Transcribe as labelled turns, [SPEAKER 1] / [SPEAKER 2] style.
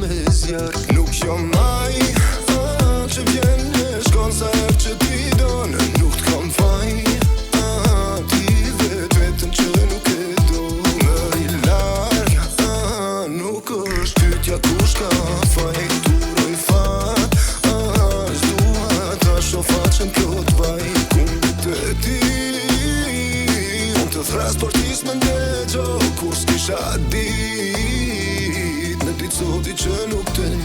[SPEAKER 1] me zjarë. Nuk jam maj që vjen e shkon sa herë që ti donë. Nuk t'kam faj ti vetën që nuk e do. Më i larg nuk është pyetja kush ka faj. Turoj fat s'dua ta shoh faqen plot vaj. Kundit e ti unë të thras por t'is më ndegjo. Kur s'kisha dit në ditë zoti që nuk të